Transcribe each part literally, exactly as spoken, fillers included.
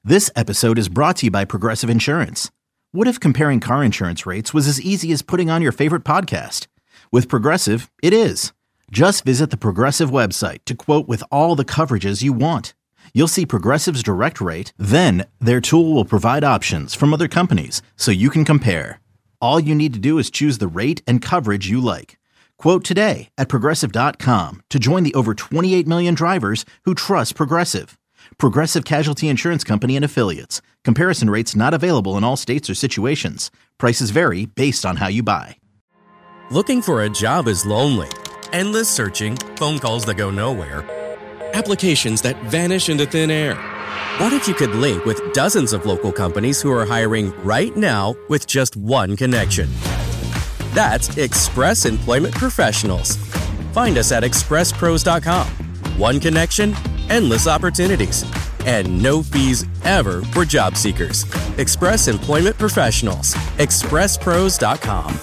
This episode is brought to you by Progressive Insurance. What if comparing car insurance rates was as easy as putting on your favorite podcast? With Progressive, it is. Just visit the Progressive website to quote with all the coverages you want. You'll see Progressive's direct rate, then their tool will provide options from other companies so you can compare. All you need to do is choose the rate and coverage you like. Quote today at progressive dot com to join the over twenty-eight million drivers who trust Progressive. Progressive Casualty Insurance Company and Affiliates. Comparison rates not available in all states or situations. Prices vary based on how you buy. Looking for a job is lonely. Endless searching, phone calls that go nowhere, applications that vanish into thin air. What if you could link with dozens of local companies who are hiring right now with just one connection? That's Express Employment Professionals. Find us at express pros dot com. One connection, endless opportunities, and no fees ever for job seekers. Express Employment Professionals. express pros dot com.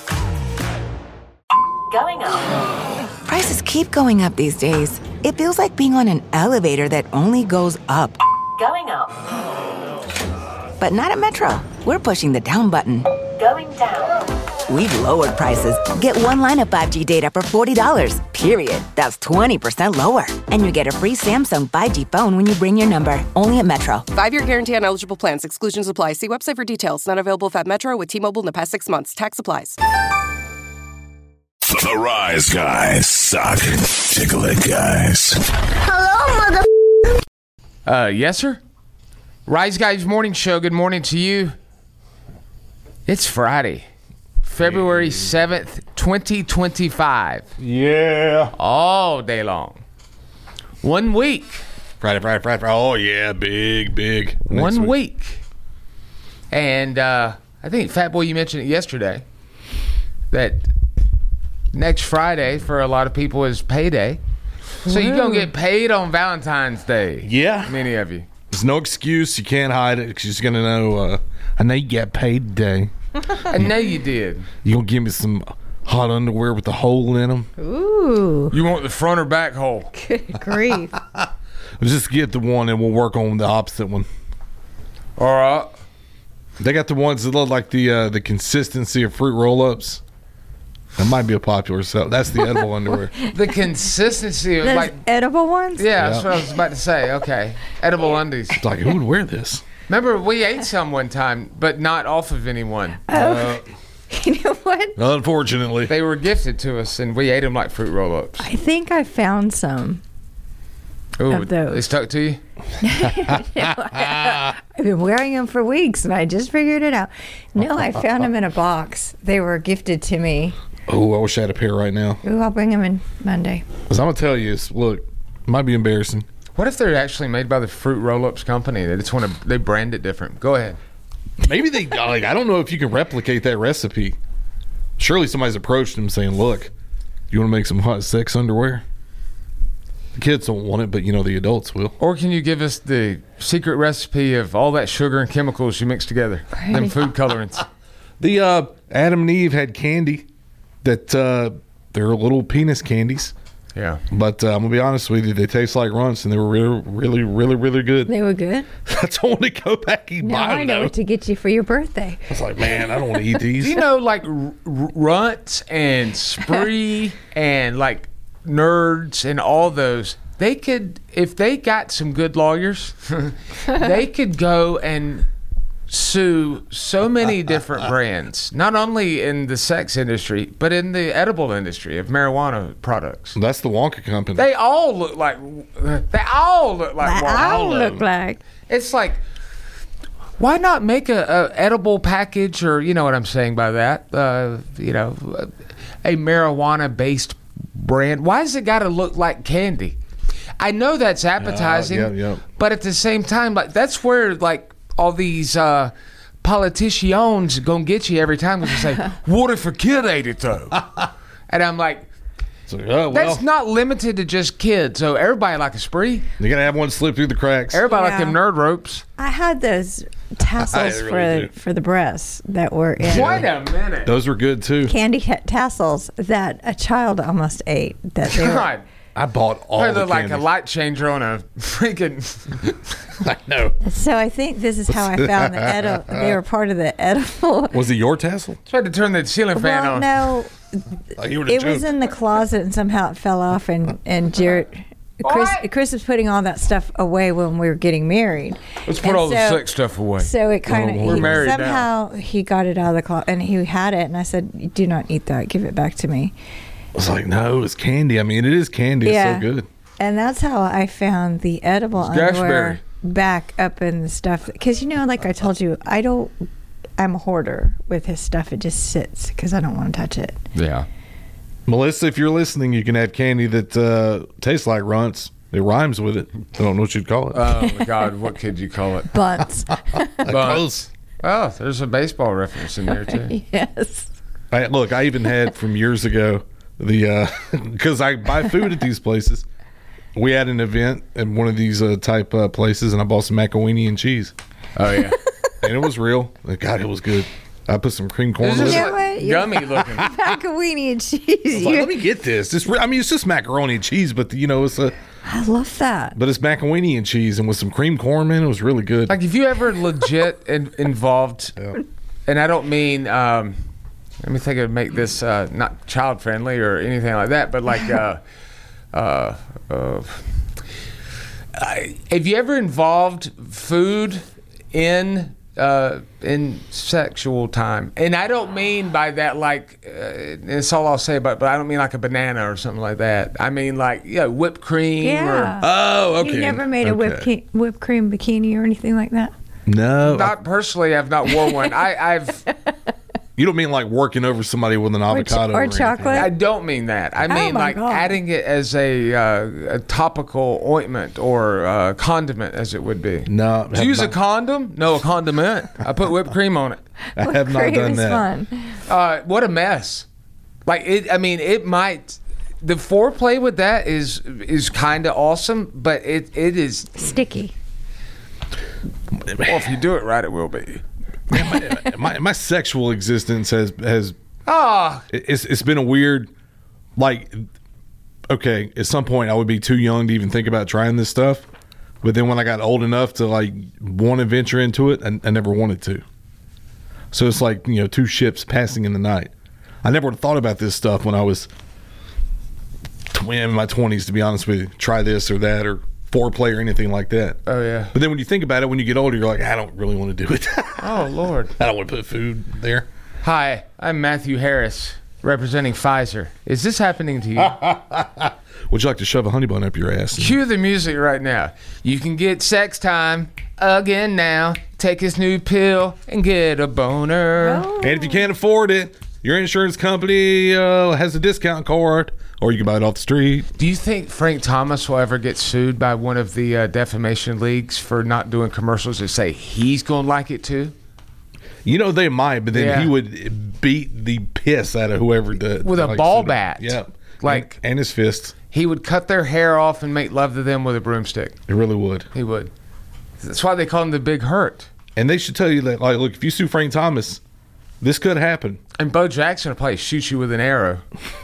Going up. Prices keep going up these days. It feels like being on an elevator that only goes up. Going up. But not at Metro. We're pushing the down button. Going down. We've lowered prices. Get one line of five G data for forty dollars, period. That's twenty percent lower. And you get a free Samsung five G phone when you bring your number. Only at Metro. Five-year guarantee on eligible plans. Exclusions apply. See website for details. Not available if at Metro with T-Mobile in the past six months. Tax applies. The Rise Guys suck. Tickle it, guys. Hello, mother. Uh, yes, sir. Rise Guys Morning Show. Good morning to you. It's Friday, February seventh, twenty twenty-five. Yeah. All day long. One week. Friday, Friday, Friday, Friday. Oh, yeah. Big, big. Next One week. week. And uh, I think, Fat Boy, you mentioned it yesterday, that next Friday for a lot of people is payday. So you're going to get paid on Valentine's Day. Yeah. Many of you. There's no excuse. You can't hide it because you're going to know, uh, I know you got paid today. I know you did. You going to give me some hot underwear with a hole in them? Ooh. You want the front or back hole? Good grief. Just get the one and we'll work on the opposite one. All right. They got the ones that look like the uh, the consistency of fruit roll-ups. That might be a popular sell. That's the edible underwear. The consistency of Those like edible ones? yeah, that's what I was about to say. Okay. Edible undies. It's like, who would wear this? Remember, we ate some one time, but not off of anyone. Oh. Uh, You know what? Unfortunately. they were gifted to us, and we ate them like fruit roll-ups. I think I found some. Ooh, of those. they stuck to you? I've been wearing them for weeks, and I just figured it out. No, I found them in a box. They were gifted to me. Oh, I wish I had a pair right now. Ooh, I'll bring them in Monday. Because I'm going to tell you, it's, look, it might be embarrassing. What if they're actually made by the Fruit Roll-Ups company? They just want to they brand it different. Go ahead. Maybe they, like, I don't know if you can replicate that recipe. Surely somebody's approached them saying, look, you want to make some hot sex underwear? The kids don't want it, but, you know, the adults will. Or can you give us the secret recipe of all that sugar and chemicals you mix together? Right. Them food colorants. The uh, Adam and Eve had candy that uh, they're little penis candies. Yeah. But uh, I'm going to be honest with you, they taste like runts, and they were really, really, really, really good. They were good. That's all to go back and Now buy I them. know what to get you for your birthday. I was like, man, I don't want to eat these. Do you know, like, r- r- runts and spree and, like, nerds and all those, they could, if they got some good lawyers, they could go and sue so many different brands, not only in the sex industry, but in the edible industry of marijuana products. That's the Wonka company. They all look like, they all look like I Wonka. all look like. It's like, why not make a, a edible package, or you know what I'm saying by that? Uh, you know, a marijuana based brand. Why does it got to look like candy? I know that's appetizing, Uh, yeah, yeah. but at the same time, like that's where like all these uh, politicians gonna get you every time because they say, "What if a kid ate it though?" And I'm like, So, uh, well, that's not limited to just kids. So everybody like a spree. you're going to have one slip through the cracks. Everybody Yeah. like them nerd ropes. I had those tassels I really for do. for the breasts that were in Wait a minute. Those were good, too. candy ca- tassels that a child almost ate. That they were, God. I bought all I the look like a candies. light changer on a freaking. I know. So I think this is how I found the edible. They were part of the edible. Was it your tassel? Tried to turn the ceiling fan Well, on. no, Like you were it was in the closet and somehow it fell off. And and Jared, Chris, What? Chris was putting all that stuff away when we were getting married. Let's put And all the so- sick stuff away. So it kind of We're married somehow he got it out of the closet and he had it. And I said, "Do not eat that. Give it back to me." I was like, no, it's candy. I mean, it is candy. It's Yeah. so good. And that's how I found the edible It's underwear back up in the stuff. Because, you know, like I told you, I don't, I'm a hoarder with his stuff. It just sits because I don't want to touch it. Yeah. Melissa, if you're listening, you can have candy that uh, tastes like runts. It rhymes with it. I don't know what you'd call it. Oh my God, what could you call it? Bunts. Close. Oh, there's a baseball reference in there too. Yes. I, look, I even had from years ago the because I buy food at these places. We had an event at one of these uh, type uh, places, and I bought some macaroni and cheese, Oh yeah. and it was real. God, it was good. I put some cream corn This with is it. know like what? You're- gummy looking. Macaroni and cheese. I was like, You- let me get this. It's re- I mean, it's just macaroni and cheese, but you know, it's a I love that. but it's macaroni and cheese, and with some cream corn, man, it was really good. Like if you ever legit in, involved, Yeah. and I don't mean. Um, let me think of make this uh, not child friendly or anything like that, but like. Uh, uh, uh, I, have you ever involved food in uh, in sexual time? And I don't mean by that like uh, that's all I'll say about. But I don't mean like a banana or something like that. I mean like yeah, whipped cream. Yeah. Or, Oh, okay. You never made a whipped, Okay. ki- whipped cream bikini or anything like that? No, not personally. I've not worn one. I, I've. you don't mean like working over somebody with an Or, ch- avocado or anything. chocolate? I don't mean that. I mean my like God. adding it as a, uh, a topical ointment or uh, condiment, as it would be. No, Did have you use a not- condom? No, a condiment. I put whipped cream on it. I have not Cream done is that. fun. Uh, what a mess! Like it. I mean, it might. The foreplay with that is is kind of awesome, but it it is. Sticky. Well, if you do it right, it will be. my, my sexual existence has has Ah, it's it's been a weird like okay at some point I would be too young to even think about trying this stuff, but then when I got old enough to like want to venture into it, I, I never wanted to. So it's like, you know, two ships passing in the night. I never would have thought about this stuff when I was tw- in my twenties, to be honest with you. Try this or that or foreplay or anything like that. oh yeah. But then when you think about it, when you get older, you're like, I don't really want to do it. Oh Lord. I don't want to put food there. Hi, I'm Matthew Harris, representing Pfizer. Is this happening to you? Would you like to shove a honey bun up your ass? Cue the music right now. You can get sex time again now. Take this new pill and get a boner. Oh. And if you can't afford it, your insurance company uh, has a discount card, or you can buy it off the street. Do you think Frank Thomas will ever get sued by one of the uh, defamation leagues for not doing commercials that say he's going to like it too? You know, they might, but then Yeah. he would beat the piss out of whoever did. With a like, ball sued him. bat. Yeah. Like- and, and his fists. He would cut their hair off and make love to them with a broomstick. It really would. He would. That's why they call him the Big Hurt. And they should tell you that, like, look, if you sue Frank Thomas, this could happen. And Bo Jackson will probably shoot you with an arrow.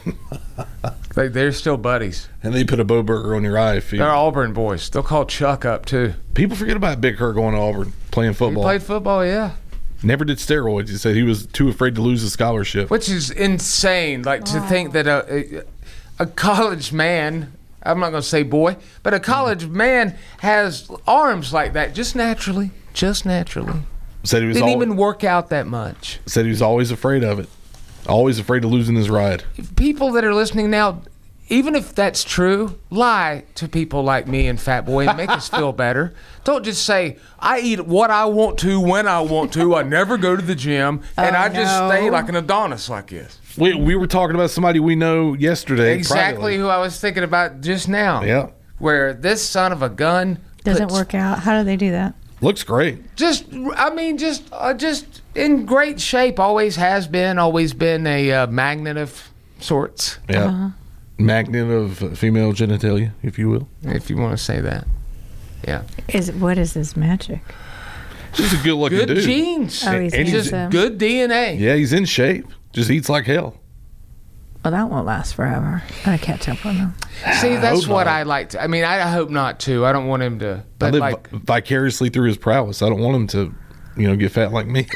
they, they're still buddies. And they put a bow burger on your eye. If you, They're Auburn boys. They'll call Chuck up too. people forget about Big Hurt going to Auburn, playing He football. played football, yeah. Never did steroids. He said he was too afraid to lose his scholarship. Which is insane. Like to think that a, a, a college man, I'm not going to say boy, but a college man has arms like that just naturally. Just naturally. Said he was Didn't al- even work out that much. said he was always afraid of it. Always afraid of losing his ride. People that are listening now, even if that's true, lie to people like me and Fat Boy and make us feel better. Don't just say, I eat what I want to when I want to. I never go to the gym. And Oh, I just no. stay like an Adonis like this. We we were talking about somebody we know yesterday. Exactly privately. who I was thinking about just now. Yeah. Where this son of a gun Doesn't puts- work out. How do they do that? Looks great. Just, I mean, just, uh, just in great shape. Always has been. Always been a uh, magnet of sorts, Yeah. Uh-huh. Magnet of female genitalia, if you will. if you want to say that. Yeah. Is what is this magic? Just a good looking Good dude. genes. Oh, he's And he's Just handsome. good D N A. Yeah, he's in shape. Just eats like hell. Well, that won't last forever. I catch up on them. See, that's hope what not. I like to. I mean, I hope not to. I don't want him to. I But live like, vi- vicariously through his prowess. I don't want him to, you know, get fat like me.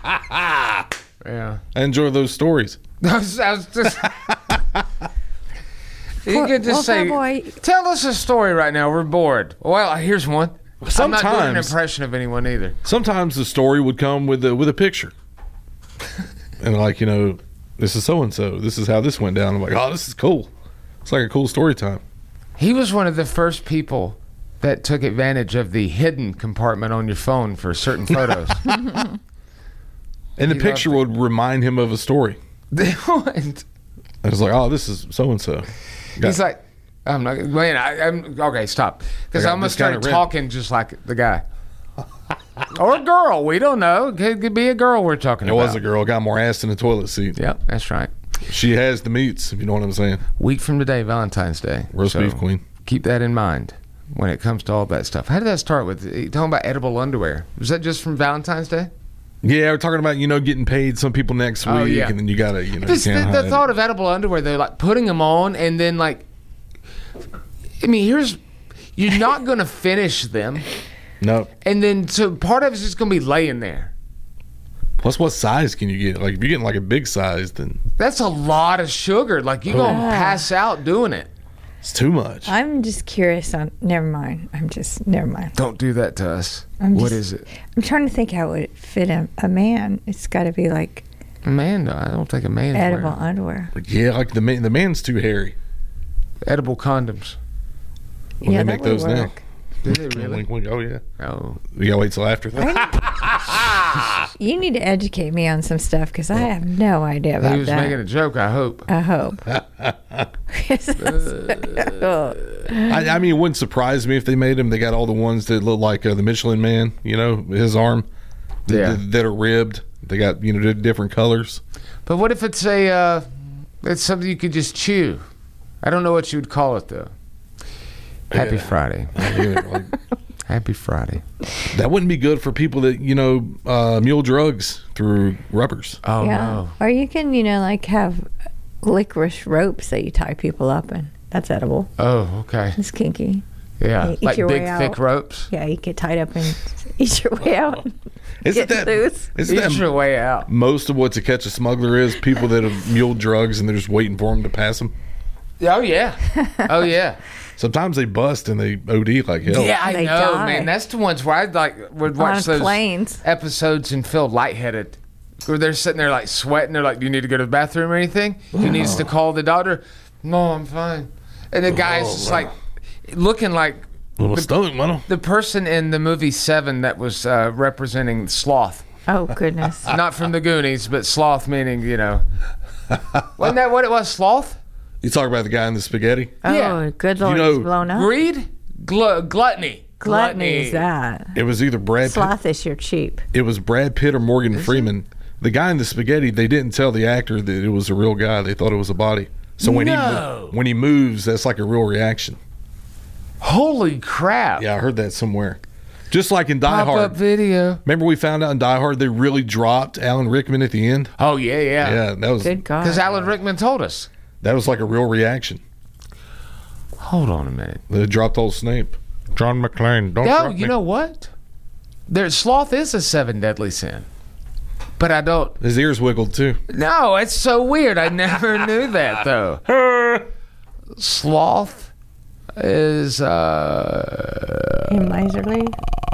yeah. I enjoy those stories. I was, I was just. You could Well, just say, boy. tell us a story right now. We're bored. Well, here's one. I'm not doing an Sometimes- impression of anyone either. Sometimes the story would come with a, with a picture, and like you know, this is so and so. This is how this went down. I'm like, oh, this is cool. It's like a cool story time. He was one of the first people that took advantage of the hidden compartment on your phone for certain photos. And the He picture loved would remind him of a story. And I was like, oh, this is so and so. he's like, I'm not. Man, I, I'm okay. Stop, because I got I'm gonna this guy start red. talking just like the guy, or a girl. We don't know. It could be a girl we're talking It about. was a girl, got more ass in the toilet seat. Yep, that's right. She has the meats, if you know what I'm saying. Week from today, Valentine's Day. Roast beef queen. Keep that in mind when it comes to all that stuff. How did that start with you talking about edible underwear? Was that just from Valentine's Day? Yeah, we're talking about, you know, getting paid some people next week, Oh, yeah. and then you gotta, you know, Just you the, can't the hide thought it. of edible underwear, they're like putting them on and then like, I mean, here's, you're not going to finish them. No. And then, so part of it's just going to be laying there. Plus, what size can you get? Like, if you're getting like a big size, then That's a lot of sugar. Like, you're going to Oh. pass out doing it. it's too much. I'm just curious on. Never mind. I'm just never mind. Don't do that to us. I'm What just- is it? I'm trying to think how it would fit a, a man. It's got to be like Man, I don't think a man's edible wearing underwear. Yeah, like the man, the man's too hairy. edible condoms. Well, yeah, they make that would those now. work. Did they really? Wink, wink. Oh yeah. Oh. We gotta wait till after that. You need to educate me on some stuff because I have no idea about He was that. making a joke, I hope. I hope. Oh. I, I mean, it wouldn't surprise me if they made them. They got all the ones that look like uh, the Michelin Man. You know, his arm. th- Yeah. th- that are ribbed. They got, you know, di- different colors. But what if it's a, uh, it's something you could just chew? I don't know what you would call it, though. Happy Yeah. Friday. Yeah, like, Happy Friday. that wouldn't be good for people that, you know, uh, mule drugs through rubbers. Oh, yeah. no. Or you can, you know, like have licorice ropes that you tie people up in. That's edible. Oh, okay. It's kinky. Yeah. Eat Like your big, way thick out. ropes. Yeah, you get tied up and eat your way out. Isn't Get that, loose. isn't Eat that your way out. most of what To Catch a Smuggler is? People that have mule drugs and they're just waiting for them to pass them. Oh, yeah. Oh, yeah. Sometimes they bust and they O D like hell. Yeah, I They know, die. man. That's the ones where I like would On watch those planes. episodes and feel lightheaded. Where they're sitting there like sweating. They're like, "Do you need to go to the bathroom or anything? Who needs to call the doctor?" No, I'm fine. And the guy's just like looking like Little stomach, man. the person in the movie Seven that was uh, representing sloth. Oh, goodness. Not from the Goonies, but sloth meaning, you know. Wasn't that what it was? Sloth? You talk about the guy in the spaghetti? Oh, Yeah. good Lord, You know, he's blown up. Greed? Glu- gluttony. Gluttony is that. It was either Brad Pitt, Sloth is your cheap. it was Brad Pitt or Morgan Freeman. The guy in the spaghetti, they didn't tell the actor that it was a real guy. They thought it was a body. So when No. he when he moves, that's like a real reaction. Holy crap. Yeah, I heard that somewhere. Just like in Die Pop Hard. up video. Remember we found out in Die Hard they really dropped Alan Rickman at the end? Oh, yeah, yeah. Yeah, that was Good God. Because Alan Rickman told us. that was like a real reaction. Hold on a minute. They dropped old Snape. John McClane, don't No, drop you me. know what? There, sloth is a seven deadly sin. But I don't. His ears wiggled too. No, it's so weird. I never knew that, though. Sloth is, uh, In miserly.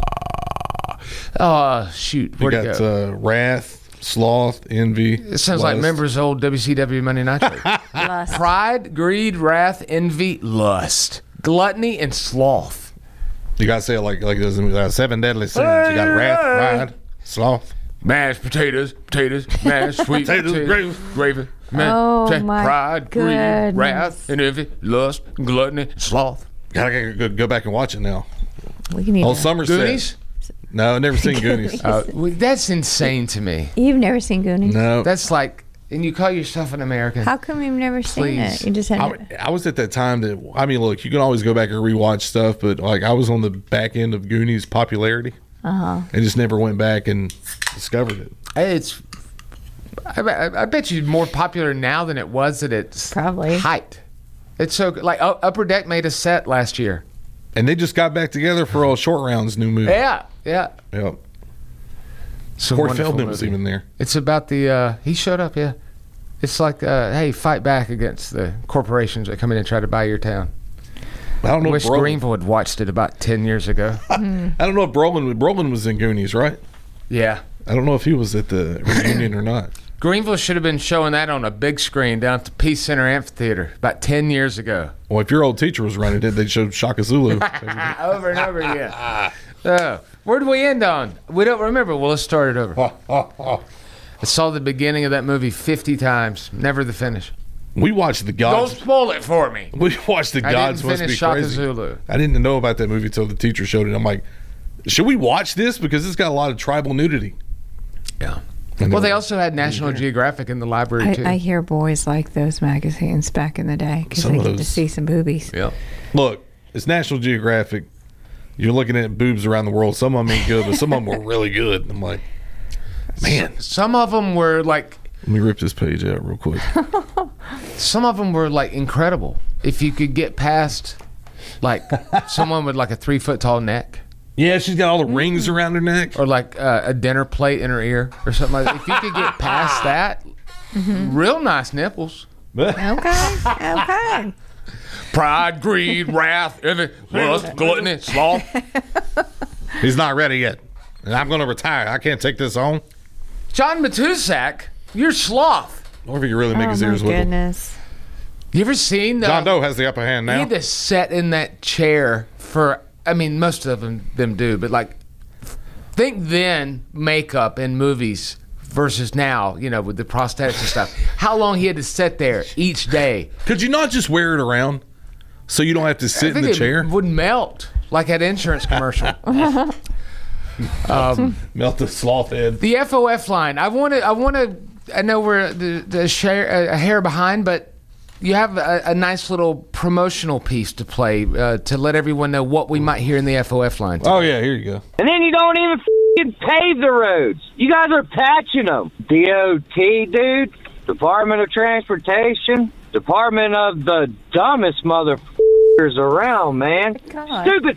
oh, shoot. We Where'd it got go? uh, wrath, sloth, envy. It sounds like lust. members of old W C W Monday Night Show. Lust. Pride, greed, wrath, envy, lust, gluttony, and sloth. You gotta say it like like this. Uh, seven deadly sins. You got wrath, pride, sloth. Mashed potatoes, potatoes, mashed sweet Potatoes, potatoes, gravy. gravy, ma- Oh, ta- my pride, greed, goodness. wrath, and envy, lust, gluttony, sloth. Gotta go, go back and watch it now. We can eat Old it. Somerset. Goonies? No, never seen Goonies. Uh, well, that's insane to me. You've never seen Goonies? No. That's like, and you call yourself an American. How come you've never seen Please. it? You just had I, I was at that time that I mean, look, you can always go back and rewatch stuff, but like I was on the back end of Goonies popularity, uh-huh. and just never went back and discovered it. It's I, I, I bet you more popular now than it was at its Probably. height. It's so like U- Upper Deck made a set last year. And they just got back together for all Short Round's new movie. Yeah, yeah. Yep. It's a Corey wonderful Feldman was movie. even there. It's about the uh, he showed up. Yeah, it's like uh, hey, fight back against the corporations that come in and try to buy your town. I don't know. I wish if Brolin, Greenville had watched it about ten years ago. I don't know if Brolin, Brolin was in Goonies, right? Yeah. I don't know if he was at the reunion or not. Greenville should have been showing that on a big screen down at the Peace Center Amphitheater about ten years ago. Well, if your old teacher was running it, they'd show Shaka Zulu. Over and over again. So, where did we end on? We don't remember. Well, let's start it over. I saw the beginning of that movie fifty times. Never the finish. We watched the Don't Gods. spoil it for me. We watched the I Gods didn't Must Be finish Shaka Crazy. Zulu. I didn't know about that movie until the teacher showed it. I'm like, should we watch this because it's got a lot of tribal nudity? Yeah. And Well, then- they also had National Geographic in the library, too. I, I hear boys like those magazines back in the day because Some they of get to those- see some boobies. Yeah. Look, it's National Geographic. You're looking at boobs around the world. Some of them ain't good, but some of them were really good. I'm like, man. Some of them were like, Let me rip this page out real quick. some of them were like incredible. If you could get past, like, someone with like a three foot tall neck. Yeah, she's got all the rings around her neck. Or like uh, a dinner plate in her ear or something like that. If you could get past that, real nice nipples. Okay, okay. Pride, greed, wrath, envy, lust, gluttony, sloth. He's not ready yet. And I'm going to retire. I can't take this on. John Matusak, you're sloth. Or if he could really make Oh his my ears wiggle. goodness. You ever seen the... John Doe has the upper hand He now. had to sit in that chair for, I mean, most of them, them do, but like, think then makeup in movies versus now, you know, with the prosthetics and stuff. How long he had to sit there each day. Could you not just wear it around so you don't have to I sit in think the it chair? would melt like that insurance commercial. um, Melt the sloth head. the F O F line. I want to, I want to, I know we're the, the share, a hair behind, but you have a, a nice little promotional piece to play uh, to let everyone know what we might hear in the F O F line. Oh, yeah, here you go. And then you don't even f***ing pave the roads. You guys are patching them. D O T, dude. Department of Transportation. Department of the dumbest motherfuckers around, man. God. Stupid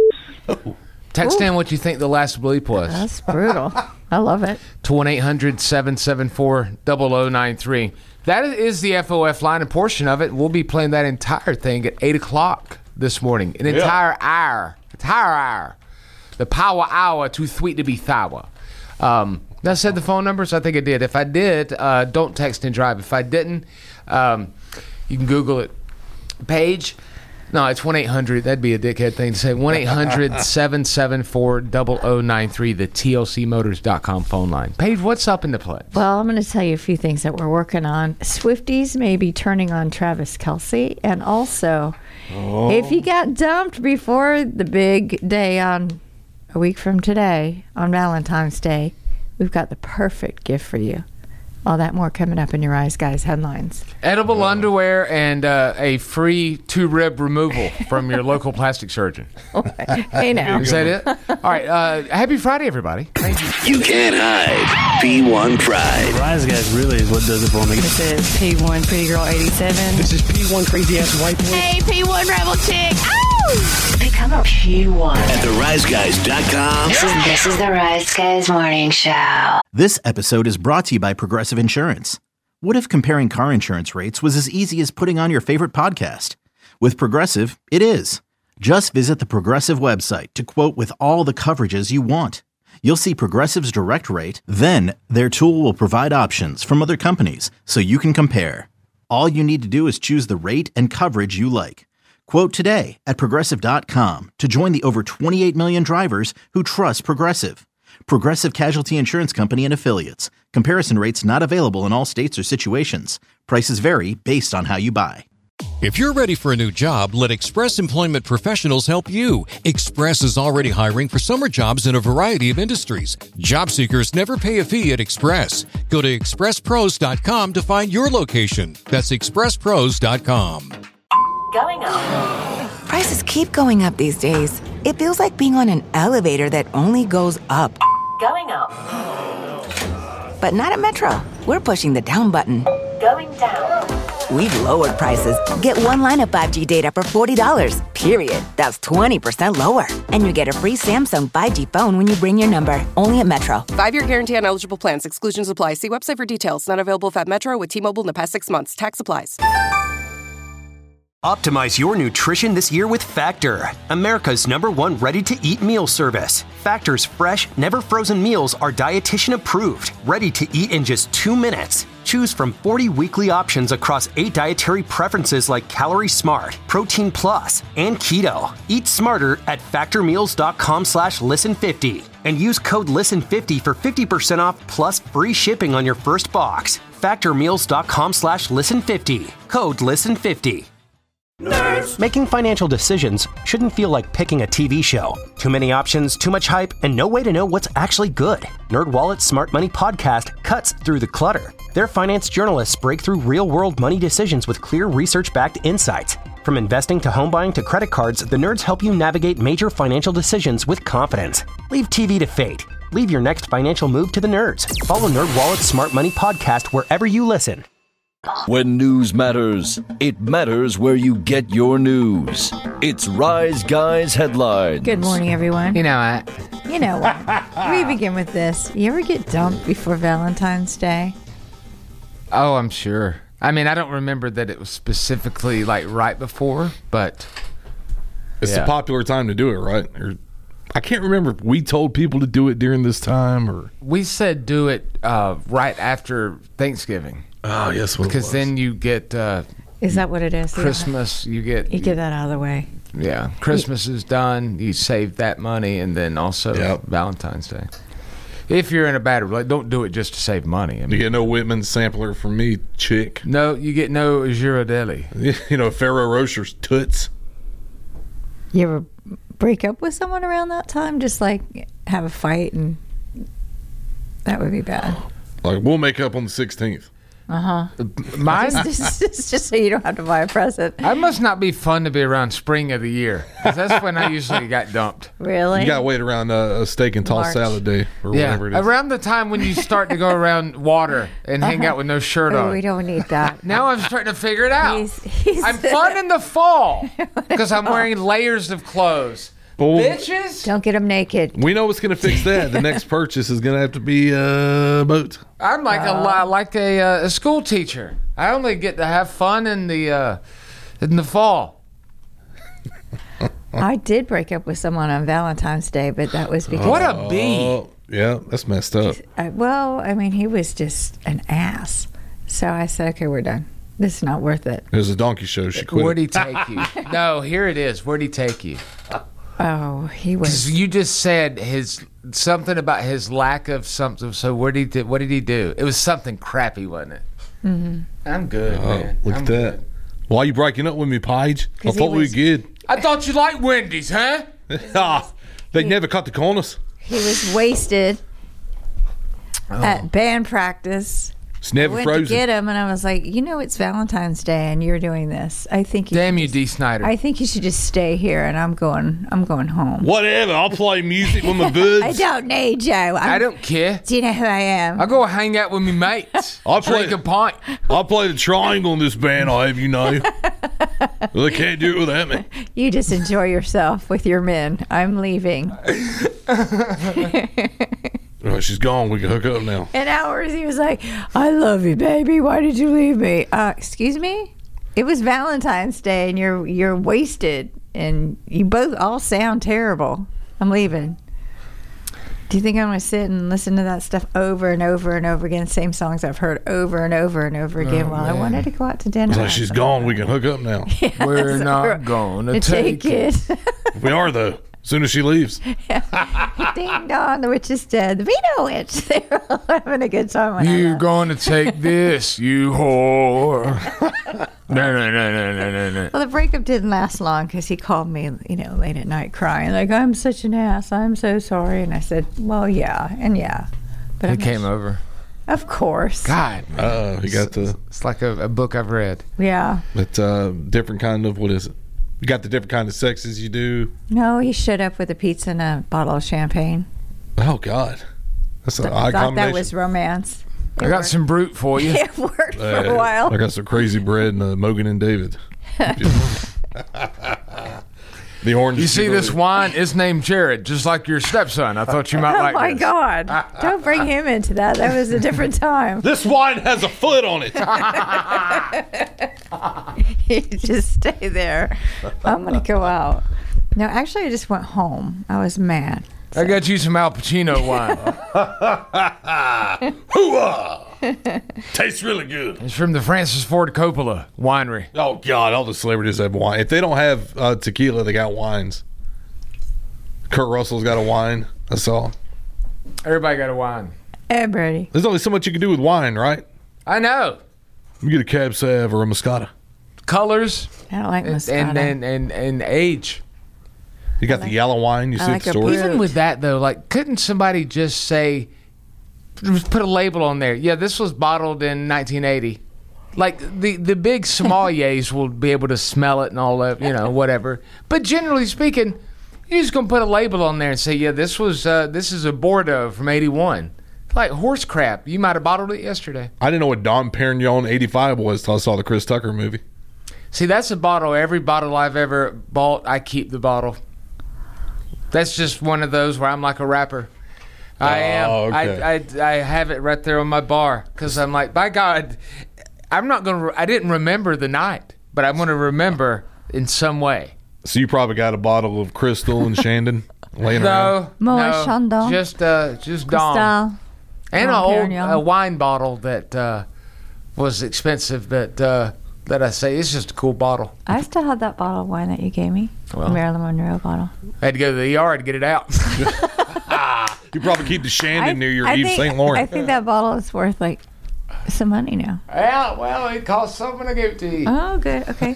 Text in what you think the last bleep was That's brutal. I love it. to one eight hundred seven seven four zero zero nine three. That is the F O F line, a portion of it. We'll be playing that entire thing at eight o'clock this morning. An entire hour. Entire hour. The power hour too sweet to be sour. Um, did I said the phone numbers? I think I did. If I did, uh, don't text and drive. If I didn't, um, you can Google it. Page. No, it's one eight hundred. That'd be a dickhead thing to say. one eight hundred seven seven four zero zero nine three, the T L C motors dot com phone line. Paige, what's up in the play? Well, I'm going to tell you a few things that we're working on. Swifties may be turning on Travis Kelce. And also, Oh. if you got dumped before the big day on a week from today, on Valentine's Day, we've got the perfect gift for you. All that more coming up in your Eyes Guys headlines. Edible underwear and uh, a free two-rib removal from your local plastic surgeon. Hey, now. Is that it? All right. Uh, happy Friday, everybody. Thank you. You can't hide P one Pride. Rise Guys really is what does it for me. This is P one Pretty Girl eighty-seven. This is P one Crazy Ass White Boy. Hey, P one Rebel Chick. Ow! Become a P one. At the rise guys dot com. This is, this is the Rise Guys Morning Show. This episode is brought to you by Progressive Insurance. What if comparing car insurance rates was as easy as putting on your favorite podcast? With Progressive, it is. Just visit the Progressive website to quote with all the coverages you want. You'll see Progressive's direct rate, then their tool will provide options from other companies so you can compare. All you need to do is choose the rate and coverage you like. Quote today at Progressive dot com to join the over twenty-eight million drivers who trust Progressive. Progressive Casualty Insurance Company and Affiliates. Comparison rates not available in all states or situations. Prices vary based on how you buy. If you're ready for a new job, let Express Employment Professionals help you. Express is already hiring for summer jobs in a variety of industries. Job seekers never pay a fee at Express. Go to express pros dot com to find your location. That's express pros dot com. Going up. Prices keep going up these days. It feels like being on an elevator that only goes up. Going up. But not at Metro. We're pushing the down button. Going down. We've lowered prices. Get one line of five G data for forty dollars, period. That's twenty percent lower. And you get a free Samsung five G phone when you bring your number. Only at Metro. Five-year guarantee on eligible plans. Exclusions apply. See website for details. Not available if at Metro with T-Mobile in the past six months. Tax applies. Optimize your nutrition this year with Factor, America's number one ready-to-eat meal service. Factor's fresh, never-frozen meals are dietitian approved, ready to eat in just two minutes. Choose from forty weekly options across eight dietary preferences like Calorie Smart, Protein Plus, and Keto. Eat smarter at factormeals.com slash listen50 and use code listen fifty for fifty percent off plus free shipping on your first box. factormeals.com slash listen50. Code listen fifty. Nerds. Making financial decisions shouldn't feel like picking a T V show. Too many options, too much hype, and no way to know what's actually good. NerdWallet's Smart Money Podcast cuts through the clutter. Their finance journalists break through real-world money decisions with clear research-backed insights. From investing to home buying to credit cards, the nerds help you navigate major financial decisions with confidence. Leave T V to fate. Leave your next financial move to the nerds. Follow NerdWallet's Smart Money Podcast wherever you listen. When news matters, it matters where you get your news. It's Rise Guys Headlines. Good morning, everyone. You know what? You know what? We begin with this. You ever get dumped before Valentine's Day? Oh, I'm sure. I mean, I don't remember that it was specifically like right before, but it's yeah. a popular time to do it, right? Or, I can't remember if we told people to do it during this time or we said do it uh, right after Thanksgiving. Oh, yes, what because then you get uh, is that what it is? Christmas. You get you get that out of the way. Yeah, Christmas is done. You save that money, and then also yep. Valentine's Day. If you're in a bad relationship, don't do it just to save money. I mean, you get no Whitman sampler from me, chick. No, you get no Girardelli. You know, Ferrero Rocher's Toots. You ever break up with someone around that time? Just like have a fight, and that would be bad. Like we'll make up on the sixteenth. Uh huh. Mine just, just, just so you don't have to buy a present. I must not be fun to be around spring of the year because that's when I usually got dumped. Really? You got to wait around uh, a steak and toss salad day or yeah. whatever it is. Around the time when you start to go around water and uh-huh. hang out with no shirt oh, on. We don't need that. Now I'm starting to figure it out. He's, he's I'm fun in the fall because I'm wearing layers of clothes. Well, bitches, don't get them naked. We know what's going to fix that. The next purchase is going to have to be a boat. I'm like uh, a like a, uh, a school teacher. I only get to have fun in the uh, in the fall. I did break up with someone on Valentine's Day, but that was because what a bee. Oh, yeah, that's messed up. I, well, I mean, he was just an ass. So I said, okay, we're done. This is not worth it. It was a donkey show. She quit. Where'd he take you? No, here it is. Where'd he take you? Oh, he was. You just said his something about his lack of something. So what did he do? What did he do? It was something crappy, wasn't it? Mm-hmm. I'm good, oh, man. Look I'm at that. Good. Why are you breaking up with me, Paige? I thought we were good. I thought you liked Wendy's, huh? They he, never cut the corners. He was wasted oh. at band practice. It's never I went frozen. to get him, and I was like, you know, it's Valentine's Day, and you're doing this. I think. You Damn you, just, D. Snyder. I think you should just stay here, and I'm going. I'm going home. Whatever. I'll play music with my birds. I don't need you. I'm, I don't care. Do you know who I am? I'll go hang out with my mates. I'll drink play, a pint. I'll play the triangle in this band. I have you know. Well, they can't do it without me. You just enjoy yourself with your men. I'm leaving. Oh, she's gone. We can hook up now. In hours, he was like, I love you, baby. Why did you leave me? Uh, excuse me? It was Valentine's Day, and you're you're wasted, and you both all sound terrible. I'm leaving. Do you think I'm going to sit and listen to that stuff over and over and over again? Same songs I've heard over and over and over again. Oh, while man. I wanted to go out to dinner. Like she's gone. We can hook up now. Yes, we're not going to take, take it. it. We are, though. As soon as she leaves. Ding dong, the witch is dead. The Vino witch. They were all having a good time. When you going to take this, you whore. No, no, no, no, no, no, no. Well, the breakup didn't last long because he called me, you know, late at night crying. Like, I'm such an ass. I'm so sorry. And I said, well, yeah, and yeah. But he came over. Of course. God. Uh, he got the. It's like a, a book I've read. Yeah. But uh, different kind of, what is it? You got the different kind of sexes you do. No, he showed up with a pizza and a bottle of champagne. Oh God, that's an Th- odd thought combination. that was romance. I got some brute for you. It worked for Hey, a while. I got some crazy bread and uh, Mogan and David. The orange. You see this wine? It's named Jared, just like your stepson. I thought you might Oh like my this. God. Don't bring him into that. That was a different time. This wine has a foot on it. You just stay there. I'm going to go out. No, actually, I just went home. I was mad. I got you some Al Pacino wine. Hoo-ah! Tastes really good. It's from the Francis Ford Coppola winery. Oh, God. All the celebrities have wine. If they don't have uh, tequila, they got wines. Kurt Russell's got a wine. I saw. Everybody got a wine. Everybody. There's only so much you can do with wine, right? I know. You get a Cab Sav or a Moscato. Colors. I don't like and, Moscato. And, and, and, and age. You got the yellow wine you I see like at the a store. brut. Even with that, though, like, couldn't somebody just say, just put a label on there? Yeah, this was bottled in nineteen eighty. Like, the, the big sommeliers will be able to smell it and all that, you know, whatever. But generally speaking, you're just going to put a label on there and say, yeah, this was uh, this is a Bordeaux from eighty-one. Like horse crap. You might have bottled it yesterday. I didn't know what Dom Perignon eighty-five was till I saw the Chris Tucker movie. See, that's a bottle. Every bottle I've ever bought, I keep the bottle. That's just one of those where I'm like a rapper. I am. Oh, okay. I, I I have it right there on my bar because I'm like, by God, I'm not gonna. I didn't remember the night, but I'm gonna remember in some way. So you probably got a bottle of Crystal and Shandon laying around. No, Moët no, Chandon. just uh, just Dom, Cristal. and an Dom old Perignon. a wine bottle that uh, was expensive, but uh, that I say it's just a cool bottle. I still have that bottle of wine that you gave me. Well. the Marilyn Monroe bottle. I had to go to the E R to get it out. You probably keep the Shandon near your I Yves think, Saint Laurent. I think that bottle is worth like some money now. Yeah, well, it costs something to give it to you. Oh, good. Okay.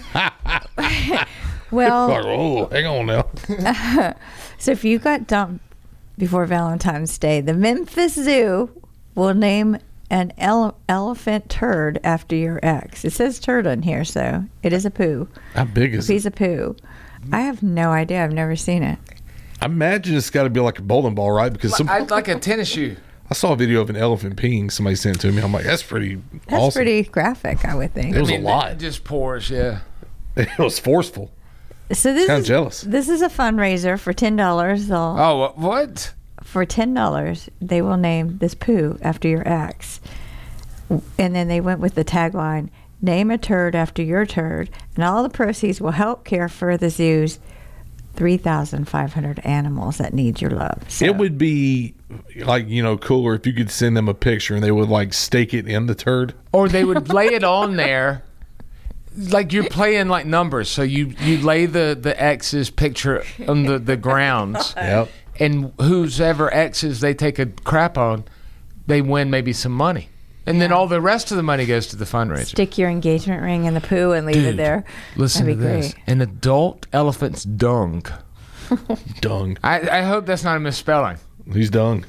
Well, Like, oh, hang on now. so if you got dumped before Valentine's Day, the Memphis Zoo will name an ele- elephant turd after your ex. It says turd on here, so it is a poo. How big A is it? piece of poo. I have no idea. I've never seen it. I imagine it's got to be like a bowling ball, right? Because some, I, like a tennis shoe. I saw a video of an elephant peeing. Somebody sent it to me. I'm like, that's pretty That's awesome. pretty graphic, I would think. It was I mean, a lot. It just pours, yeah. It was forceful. So this Kinda is jealous. this is a fundraiser for ten dollars. They'll Oh, what? for ten dollars they will name this poo after your ex, and then they went with the tagline: "Name a turd after your turd," and all the proceeds will help care for the zoo's three thousand five hundred animals that need your love. So, It would be like, you know, cooler if you could send them a picture and they would like stake it in the turd. Or they would lay it on there. Like you're playing like numbers, so you, you lay the, the X's picture on the, the grounds, Yep. and whose ever X's they take a crap on, they win maybe some money, and then all the rest of the money goes to the fundraiser. stick your engagement ring in the poo and leave it Dude, there. Listen That'd to be this: great. an adult elephant's dung. Dung. I, I hope that's not a misspelling. He's dung.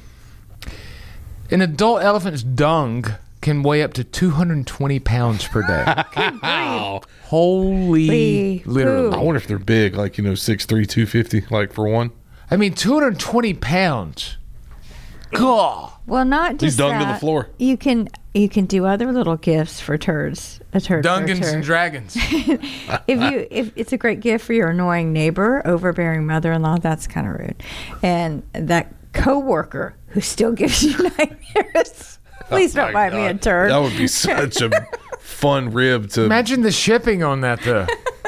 An adult elephant's dung can weigh up to two hundred twenty pounds per day. Wow. Holy, Holy literally. I wonder if they're big, like, you know, six three, two fifty, like for one. I mean, two hundred twenty pounds. God. Well, not He's just dung that. to the floor. You can you can do other little gifts for turds. A turd. for a Dungans turd. and Dragons. if you if it's a great gift for your annoying neighbor, overbearing mother-in-law, that's kind of rude, and that coworker who still gives you nightmares. Please Oh don't my buy me a God. turd. That would be such a fun rib to. Imagine the shipping on that, though.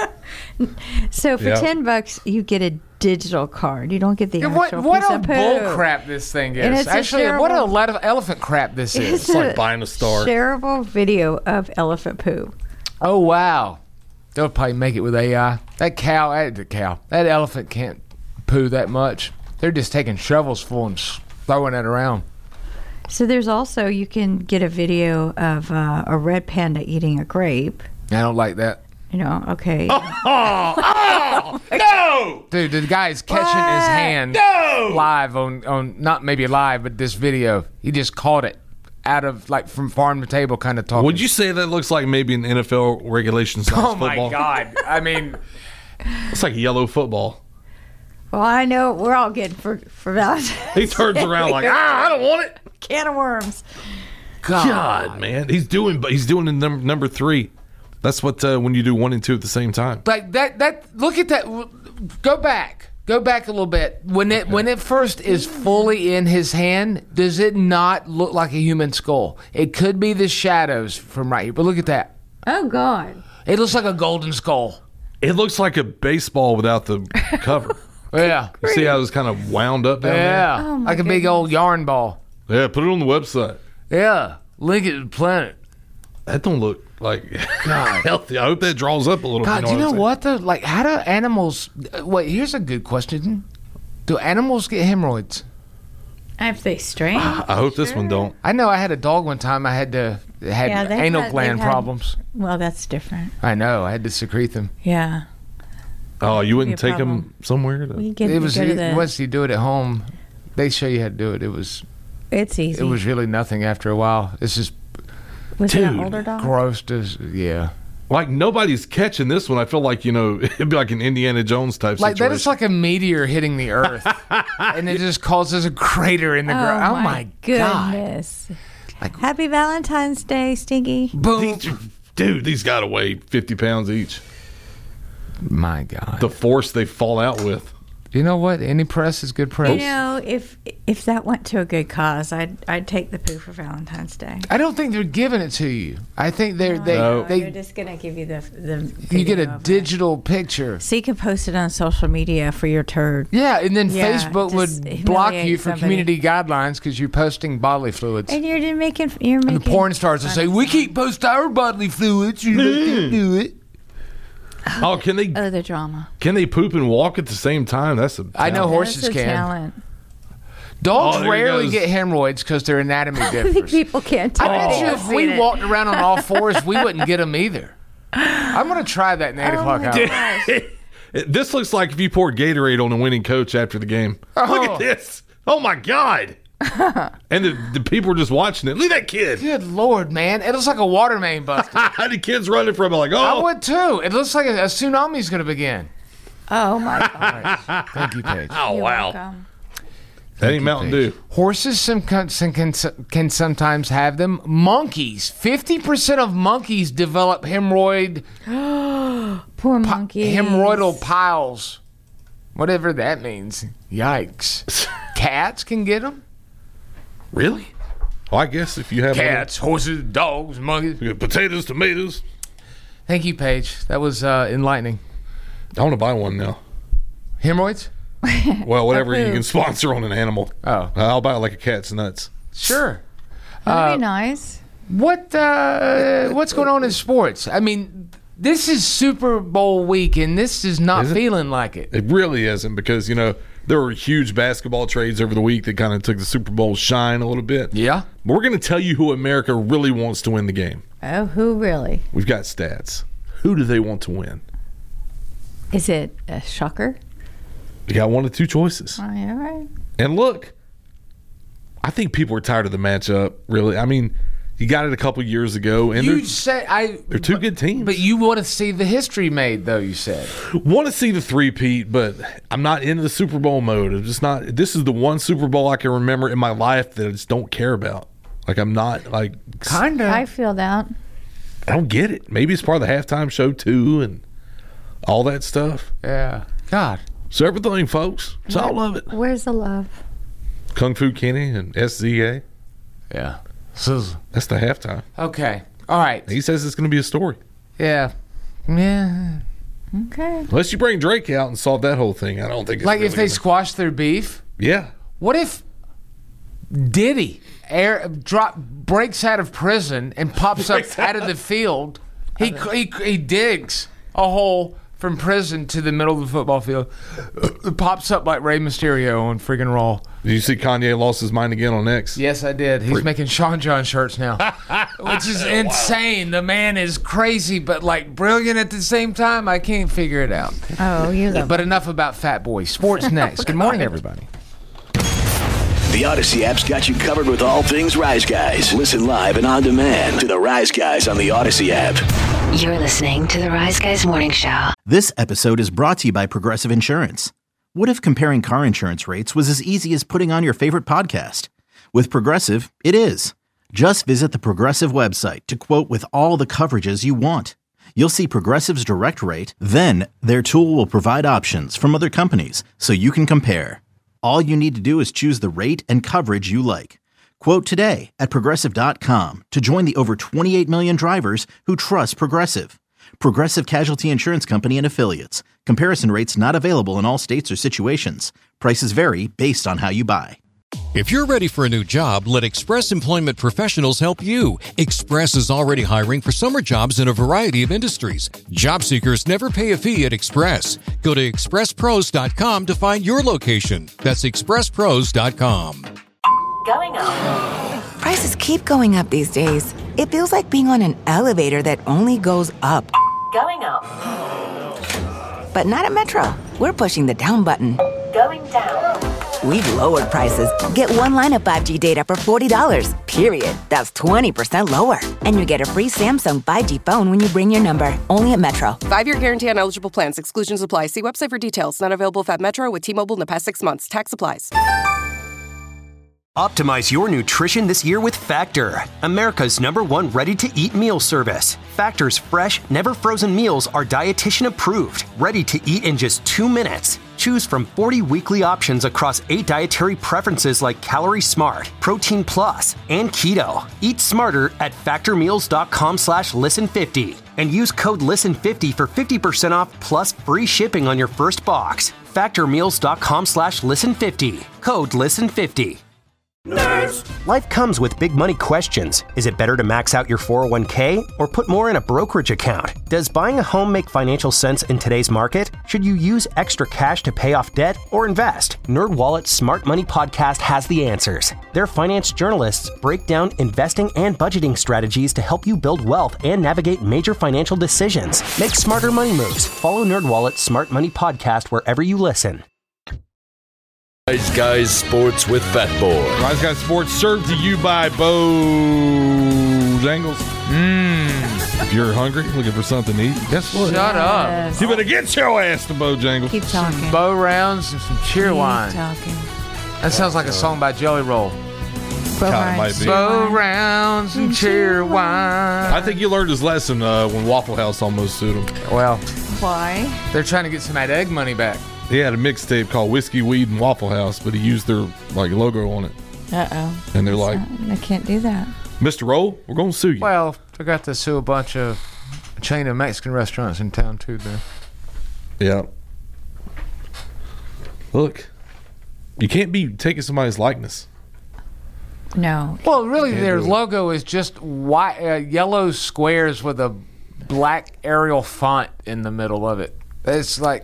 So for Yeah. ten bucks, you get a digital card. You don't get the Yeah, actual what what piece a of poo. bull crap this thing And is. it's a Actually, what a shareable- lot of elephant crap this is. It's It's like buying a star. Shareable video of elephant poo. Oh, wow. They'll probably make it with A I. That cow, that the cow, that elephant can't poo that much. They're just taking shovels full and s- throwing it around. So there's also, you can get a video of uh, a red panda eating a grape. I don't like that. You know, okay. Oh, oh, no! Dude, the guy's catching his What? hand No! live on, on, not maybe live, but this video. He just caught it out of, like, from farm to table kind of talking. Would you say that looks like maybe an N F L regulation size Oh, football? my God. I mean, It's like yellow football. Well, I know we're all getting for, for Valentine's He turns Day. around like, ah, I don't want it. Can of worms. God. God, man, he's doing, but he's doing the number number three. That's what uh, when you do one and two at the same time. Like that. That look at that. Go back. Go back a little bit. When it okay. when it first is fully in his hand, does it not look like a human skull? It could be the shadows from right here, but look at that. Oh God! It looks like a golden skull. It looks like a baseball without the cover. Yeah. You see how it's kind of wound up down yeah. there? Oh, like goodness. a big old yarn ball. Yeah, put it on the website. Yeah. Link it to the planet. That don't look like God. healthy. I hope that draws up a little God, bit. do you know what, though? Like, how do animals... Wait, here's a good question. Do animals get hemorrhoids? If they strain? I hope sure. this one don't. I know I had a dog one time. I had to... had yeah, anal had, gland had, problems. Well, that's different. I know. I had to secrete them. Yeah. Oh, you wouldn't take them somewhere? To... You get, it was... You It, the... Once you do it at home, they show you how to do it. It was... It's easy. It was really nothing after a while. It's just... Was Dude, it an older dog? Gross as... Yeah. Like, nobody's catching this one. I feel like, you know, it'd be like an Indiana Jones type like, situation. Like, that is like a meteor hitting the earth. and it just causes a crater in the oh ground. Oh, my, my goodness. God. Like, Happy Valentine's Day, Stinky. Boom. These, dude, these got to weigh fifty pounds each. My God. The force they fall out with. You know what? Any press is good press. You know, if if that went to a good cause, I'd I'd take the poo for Valentine's Day. I don't think they're giving it to you. I think they're no, they no, they. They're just gonna give you the the. You get a digital it. picture. So you can post it on social media for your turd. Yeah, and then yeah, Facebook would block you for somebody. community guidelines because you're posting bodily fluids. And you're making you're making. And the porn stars will say, "We can't post our bodily fluids. You can't do it." Oh, can they? Oh, the drama. Can they poop and walk at the same time? That's a. Talent. I know horses That's a can. Talent. Dogs oh, rarely get hemorrhoids because their anatomy differs. I think people can't tell. I bet you if we it. walked around on all fours, we wouldn't get them either. I'm gonna try that in the eight oh o'clock hour. This looks like if you poured Gatorade on a winning coach after the game. Oh. Look at this! Oh my God! And the, the people are just watching it. Look at that kid. Good Lord, man. It looks like a water main busted. The kid's running from it like, oh. I would too. It looks like a, a tsunami's going to begin. Oh, my God. Thank you, Paige. Oh, You're wow. welcome. That ain't Mountain Dew. Horses some, can, can, can sometimes have them. Monkeys. fifty percent of monkeys develop hemorrhoid. Poor monkeys. Hemorrhoidal piles. Whatever that means. Yikes. Cats can get them. Really? Well, I guess if you have cats, little... horses, dogs, monkeys, you got potatoes, tomatoes. Thank you, Paige. That was uh, enlightening. I want to buy one now. Hemorrhoids? Well, whatever you can sponsor on an animal. Oh, uh, I'll buy like a cat's nuts. Sure, that'd uh, be nice. What uh, what's going on in sports? I mean, this is Super Bowl week, and this is not is feeling like it. It really isn't because you know. There were huge basketball trades over the week that kind of took the Super Bowl shine a little bit. Yeah. But we're going to tell you who America really wants to win the game. Oh, who really? We've got stats. Who do they want to win? Is it a shocker? You got one of two choices. Oh, yeah, right. And look, I think people are tired of the matchup, really. I mean, you got it a couple years ago, and you they're, say I they're two but, good teams. But you want to see the history made, though. You said want to see the three-peat, but I'm not into the Super Bowl mode. I'm just not. This is the one Super Bowl I can remember in my life that I just don't care about. Like I'm not like kind of. I feel that. I don't get it. Maybe it's part of the halftime show too, and all that stuff. Yeah, God. So everything, folks. It's Where, all of it. Where's the love? Kung Fu Kenny and S Z A. Yeah. That's the halftime. Okay. All right. He says it's going to be a story. Yeah. Yeah. Okay. Unless you bring Drake out and solve that whole thing, I don't think it's like really if they gonna... squash their beef. Yeah. What if Diddy air drop breaks out of prison and pops up out of the field? He, he he digs a hole from prison to the middle of the football field. It pops up like Rey Mysterio on friggin' Raw. Did you see Kanye lost his mind again on X? Yes, I did. He's Freak. making Sean John shirts now, which is insane. Wow. The man is crazy, but like brilliant at the same time. I can't figure it out. Oh, you love But enough about Fat Boy. Sports next. Good morning, everybody. The Odyssey app's got you covered with all things Rise Guys. Listen live and on demand to the Rise Guys on the Odyssey app. You're listening to the Rise Guys Morning Show. This episode is brought to you by Progressive Insurance. What if comparing car insurance rates was as easy as putting on your favorite podcast? With Progressive, it is. Just visit the Progressive website to quote with all the coverages you want. You'll see Progressive's direct rate, then their tool will provide options from other companies so you can compare. All you need to do is choose the rate and coverage you like. Quote today at Progressive dot com to join the over twenty-eight million drivers who trust Progressive. Progressive Casualty Insurance Company and Affiliates. Comparison rates not available in all states or situations. Prices vary based on how you buy. If you're ready for a new job, let Express Employment Professionals help you. Express is already hiring for summer jobs in a variety of industries. Job seekers never pay a fee at Express. Go to express pros dot com to find your location. That's express pros dot com. Going up. Prices keep going up these days. It feels like being on an elevator that only goes up. Going up. But not at Metro. We're pushing the down button. Going down. We've lowered prices. Get one line of five G data for forty dollars, period. That's twenty percent lower. And you get a free Samsung five G phone when you bring your number. Only at Metro. Five-year guarantee on eligible plans. Exclusions apply. See website for details. Not available at Metro with T-Mobile in the past six months. Tax applies. Optimize your nutrition this year with Factor, America's number one ready-to-eat meal service. Factor's fresh, never-frozen meals are dietitian approved, ready to eat in just two minutes. Choose from forty weekly options across eight dietary preferences like Calorie Smart, Protein Plus, and Keto. Eat smarter at factormeals.com slash listen50 and use code listen fifty for fifty percent off plus free shipping on your first box. Factormeals.com slash listen50. Code listen fifty. Nerds. Life comes with big money questions. Is it better to max out your four oh one k or put more in a brokerage account? Does buying a home make financial sense in today's market? Should you use extra cash to pay off debt or invest? NerdWallet's Smart Money Podcast has the answers. Their finance journalists break down investing and budgeting strategies to help you build wealth and navigate major financial decisions. Make smarter money moves. Follow NerdWallet's Smart Money Podcast wherever you listen. Rise Guys Sports with Fat Boy. Rise Guys Sports served to you by Bojangles. Mmm. If you're hungry, looking for something to eat, guess what? Shut Yes. up. You better get your ass to Bojangles. Keep talking. Some bow rounds and some cheer Keep wine. talking. That sounds like a song by Jelly Roll. Bow God, it might be. Bow rounds and cheer wine. I think he learned his lesson uh, when Waffle House almost sued him. Well, Why? they're trying to get some of that egg money back. He had a mixtape called Whiskey, Weed, and Waffle House, but he used their like logo on it. Uh-oh. And they're like, I can't do that. Mister Roll, we're going to sue you. Well, I got to sue a bunch of a chain of Mexican restaurants in town, too, there. Yeah. Look, you can't be taking somebody's likeness. No. Well, really, Can't their do it. logo is just white, uh, yellow squares with a black Arial font in the middle of it. It's like...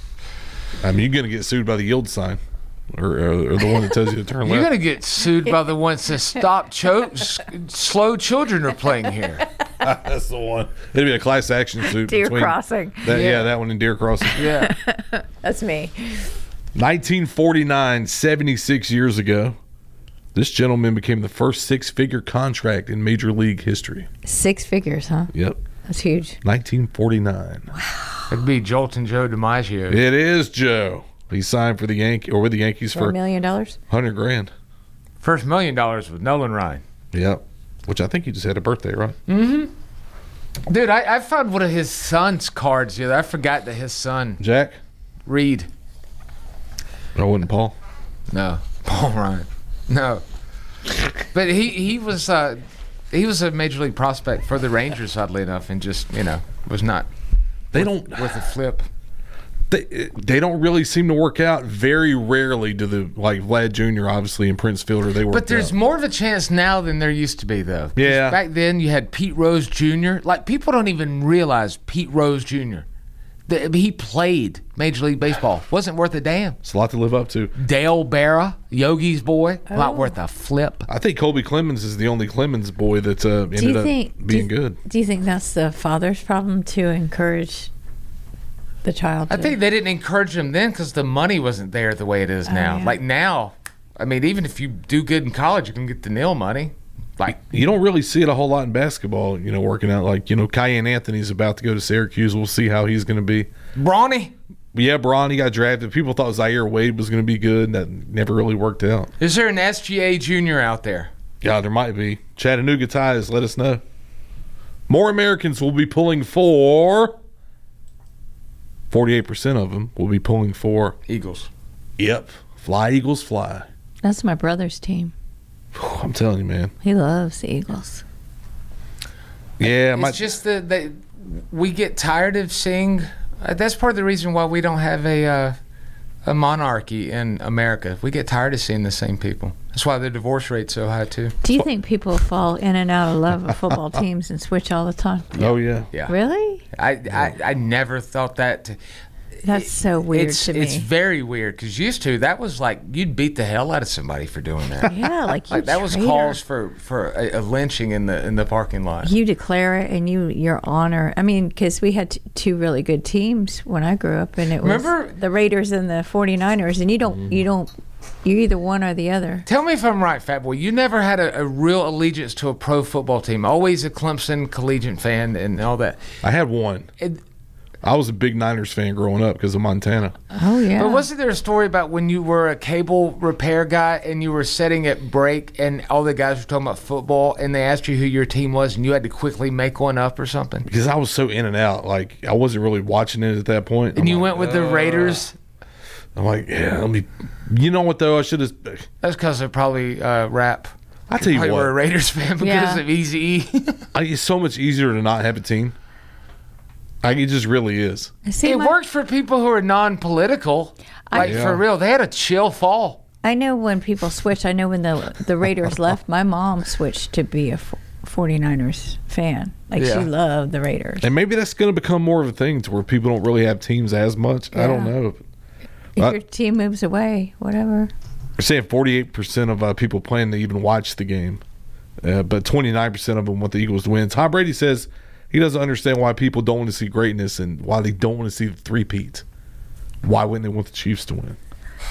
I mean, you're going to get sued by the yield sign, or, or, or the one that tells you to turn You're left. going to get sued by the ones that stop cho- s- slow children are playing here. That's the one. It'd be a class action suit. Deer between Crossing. That, yeah. Yeah. that one in Deer Crossing. Yeah. That's me. nineteen forty-nine, seventy-six years ago, this gentleman became the first six-figure contract in Major League history. Six figures, huh? Yep. That's huge. nineteen forty-nine. It'd be Jolton Joe DiMaggio. It is Joe. He signed for the Yankee or with the Yankees For for a million dollars? hundred grand. First million dollars with Nolan Ryan. Yep. Which I think he just had a birthday, right? Mm-hmm. Dude, I, I found one of his son's cards the other. I forgot that his son Jack? Reed. No, it wasn't Paul. No, Paul Ryan. No, but he he was uh, he was a major league prospect for the Rangers, oddly enough, and just you know was not. They worth, don't worth a flip. They they don't really seem to work out. Very rarely do the like Vlad Junior obviously and Prince Fielder they work. But there's out. more of a chance now than there used to be, though. 'Cause Yeah. Back then, you had Pete Rose Junior Like people don't even realize Pete Rose Junior The, he played Major League Baseball. Wasn't worth a damn. It's a lot to live up to. Dale Berra, Yogi's boy, not Oh. worth a flip. I think Colby Clemens is the only Clemens boy that uh, Do ended you up think being do you, good. Do you think that's the father's problem to encourage the child? I to- think they didn't encourage him then because the money wasn't there the way it is now. yeah. Like now, I mean, even if you do good in college, you can get the nil money. Like You don't really see it a whole lot in basketball, you know, working out. Like, you know, Cayenne Anthony's about to go to Syracuse. We'll see how he's going to be. Brawny. Yeah, Braun, he got drafted. People thought Zaire Wade was going to be good. That never really worked out. Is there an S G A junior out there? Yeah, there might be. Chattanooga ties, let us know. More Americans will be pulling for. forty-eight percent of them will be pulling for. Eagles. Yep. Fly, Eagles, fly. That's my brother's team. I'm telling you, man. He loves the Eagles. Yeah. It's my, just that they, we get tired of seeing. Uh, that's part of the reason why we don't have a uh, a monarchy in America. We get tired of seeing the same people. That's why the divorce rate's so high, too. Do you think people fall in and out of love with football teams and switch all the time? Oh, yeah. Yeah. Really? I, I, I never thought that. To, That's so weird it's, to me. It's very weird because used to, that was like you'd beat the hell out of somebody for doing that. Yeah, like you like that was traitor. cause for, for a, a lynching in the in the parking lot. You declare it and you your honor. I mean, because we had t- two really good teams when I grew up, and it was Remember- the Raiders and the forty-niners, and you don't you don't you're either one or the other. Tell me if I'm right, Fat Boy. You never had a, a real allegiance to a pro football team. Always a Clemson collegiate fan and all that. I had one. It, I was a big Niners fan growing up because of Montana. Oh, yeah. But wasn't there a story about when you were a cable repair guy and you were sitting at break and all the guys were talking about football and they asked you who your team was and you had to quickly make one up or something? Because I was so in and out. Like, I wasn't really watching it at that point. And I'm you like, went with the uh, Raiders? I'm like, yeah, let me. You know what, though? I should have. That's because they're probably uh, rap. I tell you probably what. were a Raiders fan because Yeah. of Eazy-E. It's so much easier to not have a team. Like, it just really is. See, it my- worked for people who are non-political. Like, Yeah. for real. They had a chill fall. I know when people switch. I know when the the Raiders left, my mom switched to be a f- forty-niners fan. Like Yeah. she loved the Raiders. And maybe that's going to become more of a thing to where people don't really have teams as much. I don't Yeah. know. If Uh, your team moves away, whatever. We're saying forty-eight percent of uh, people plan to even watch the game, uh, but twenty-nine percent of them want the Eagles to win. Tom Brady says he doesn't understand why people don't want to see greatness and why they don't want to see the three-peat. Why wouldn't they want the Chiefs to win?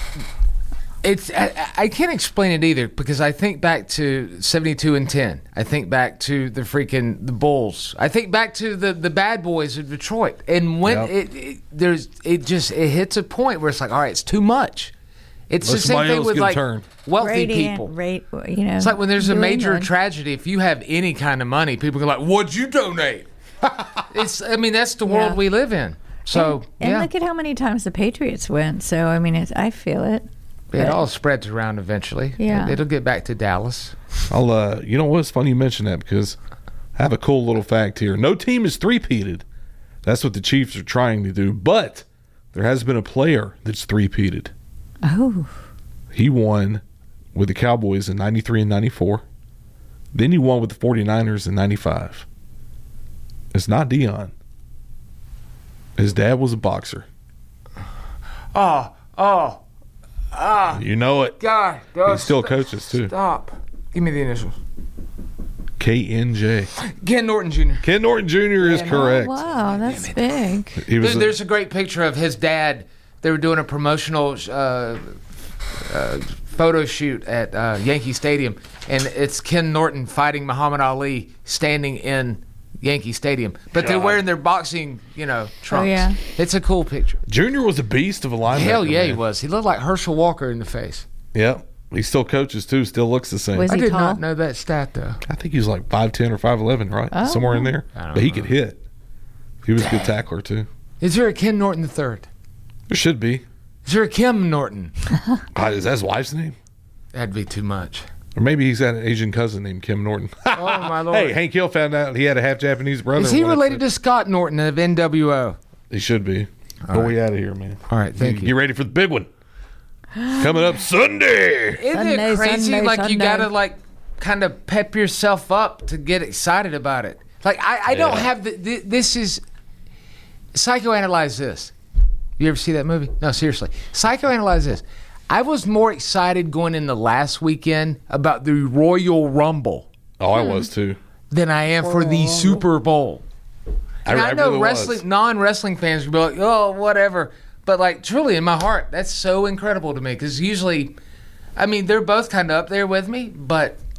It's I, I can't explain it either because I think back to seventy-two and ten. I think back to the freaking the Bulls. I think back to the, the bad boys of Detroit. And when Yep. it, it there's it just it hits a point where it's like, all right, it's too much. It's Let the same somebody thing else with get a like turn. wealthy Brady and people. Ra- you know, It's like when there's a New major England. tragedy. If you have any kind of money, people go like, "What'd you donate?" It's I mean that's the world Yeah. we live in. So and, and yeah, look at how many times the Patriots win. So I mean, it's, I feel it. it but- all spreads around eventually. Yeah. It'll get back to Dallas. I'll, uh, you know what? It's funny you mention that because I have a cool little fact here. No team is three-peated. That's what the Chiefs are trying to do. But there has been a player that's three-peated. Oh, He won with the Cowboys in ninety-three and ninety-four. Then he won with the forty-niners in ninety-five. It's not Dion. His dad was a boxer. Oh, oh, ah. You know it. God, God, He still st- coaches, too. Stop. Give me the initials. K N J. Ken Norton Junior Ken Norton Junior is correct. wow, that's big. He was There- a- there's a great picture of his dad. They were doing a promotional uh, uh, photo shoot at uh, Yankee Stadium, and it's Ken Norton fighting Muhammad Ali standing in Yankee Stadium. But they're God. wearing their boxing, you know, trunks. Oh, yeah. It's a cool picture. Junior was a beast of a linebacker. Hell yeah, he man. was. He looked like Herschel Walker in the face. Yep. He still coaches, too. Still looks the same. Was I he did tall? not know that stat, though. I think he was like five ten or five eleven, right? Oh. Somewhere in there. I don't But he know. could hit. He was a good tackler, too. Is there a Ken Norton the third? There should be. Is there a Kim Norton? God, is that his wife's name? That'd be too much. Or maybe he's got an Asian cousin named Kim Norton. Oh, my Lord. Hey, Hank Hill found out he had a half Japanese brother. Is he What if related it- to Scott Norton of N W O? He should be. All But right. we out of here, man. All right, thank Get- you. Get ready for the big one. Coming up Sunday. Isn't Sunday, it crazy? Sunday, like you Sunday. gotta like kind of pep yourself up to get excited about it. Like I, I don't Yeah. have the, th- this is psychoanalyze this. You ever see that movie? No, seriously. Psychoanalyze this. I was more excited going in the last weekend about the Royal Rumble Oh, I was too. than I am for the Super Bowl. I, And I, I know really wrestling, was. non-wrestling fans would be like, "Oh, whatever," but like truly in my heart, that's so incredible to me because usually, I mean, they're both kind of up there with me, but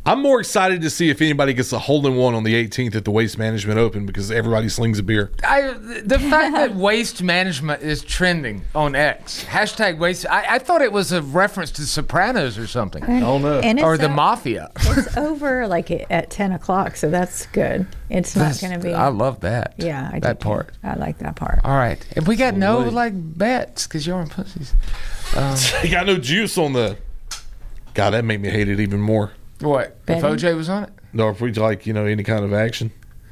I'm more excited to see if anybody gets a hole-in-one on the eighteenth at the Waste Management Open because everybody slings a beer. I, the fact that Waste Management is trending on X, hashtag Waste, I, I thought it was a reference to Sopranos or something. And, oh, no. And or it's the o- Mafia. It's over like at ten o'clock, so that's good. It's not going to be. I love that. Yeah, I that do. part. I like that part. All right. If we got So no, late. like, bets, because you're on pussies. Um, You got no juice on the... God, that made me hate it even more. what? Betting? If O J was on it? No, if we like, you know, any kind of action.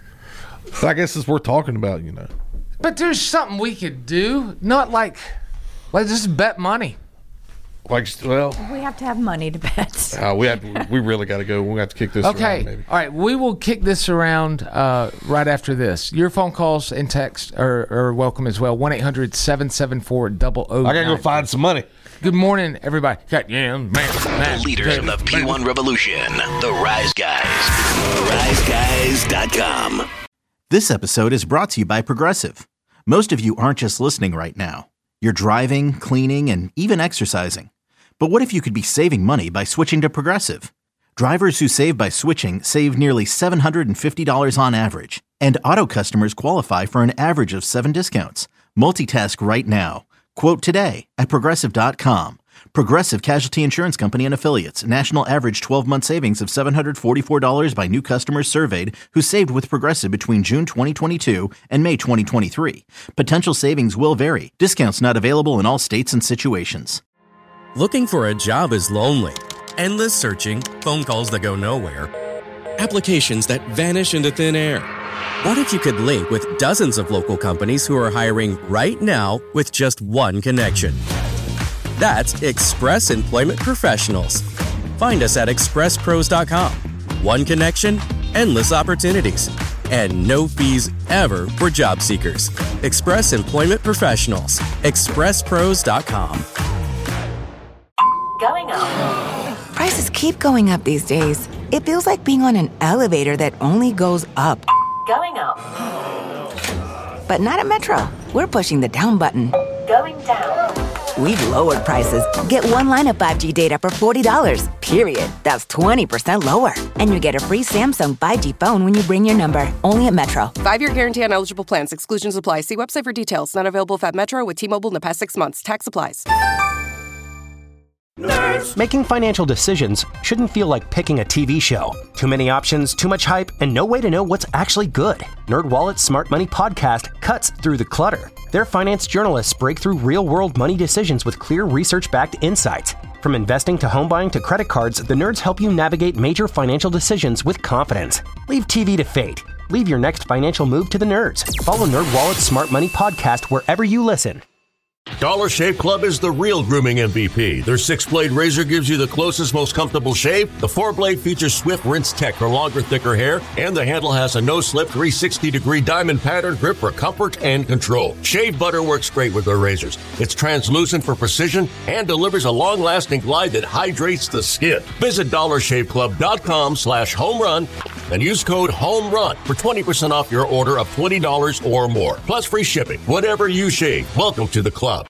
But I guess it's worth talking about, you know. But there's something we could do. Not like, let's just bet money. Like, well, We have to have money to bet. uh, we have, we really got to go. We have to kick this Okay. around, maybe. All right. We will kick this around uh, right after this. Your phone calls and text are, are welcome as well. one eight hundred seven seven four zero zero. I got to go find some money. Good morning, everybody. Got, yeah, man, man, The leaders of the P one revolution, the Rise Guys. rise guys dot com. This episode is brought to you by Progressive. Most of you aren't just listening right now. You're driving, cleaning, and even exercising. But what if you could be saving money by switching to Progressive? Drivers who save by switching save nearly seven hundred fifty dollars on average. And auto customers qualify for an average of seven discounts. Multitask right now. Quote today at Progressive dot com. Progressive Casualty Insurance Company and Affiliates. National average twelve-month savings of seven hundred forty-four dollars by new customers surveyed who saved with Progressive between June twenty twenty-two and May twenty twenty-three. Potential savings will vary. Discounts not available in all states and situations. Looking for a job is lonely. Endless searching, phone calls that go nowhere, applications that vanish into thin air. What if you could link with dozens of local companies who are hiring right now with just one connection? That's Express Employment Professionals. Find us at express pros dot com. One connection, endless opportunities, and no fees ever for job seekers. Express Employment Professionals. express pros dot com. Going up. Prices keep going up these days. It feels like being on an elevator that only goes up. Going up. But not at Metro. We're pushing the down button. Going down. We've lowered prices. Get one line of five G data for forty dollars. Period. That's twenty percent lower. And you get a free Samsung five G phone when you bring your number. Only at Metro. Five-year guarantee on eligible plans. Exclusions apply. See website for details. Not available at Metro with T-Mobile in the past six months. Tax applies. Nerds. Making financial decisions shouldn't feel like picking a T V show. Too many options, too much hype, and no way to know what's actually good. NerdWallet's Smart Money Podcast cuts through the clutter. Their finance journalists break through real-world money decisions with clear research-backed insights. From investing to home buying to credit cards, the nerds help you navigate major financial decisions with confidence. Leave T V to fate. Leave your next financial move to the nerds. Follow NerdWallet's Smart Money Podcast wherever you listen. Dollar Shave Club is the real grooming M V P. Their six-blade razor gives you the closest, most comfortable shave. The four-blade features swift rinse tech for longer, thicker hair. And the handle has a no-slip three sixty degree diamond pattern grip for comfort and control. Shave butter works great with their razors. It's translucent for precision and delivers a long-lasting glide that hydrates the skin. Visit dollar shave club dot com slash home run and use code HOMERUN for twenty percent off your order of twenty dollars or more. Plus free shipping. Whatever you shave, welcome to the club.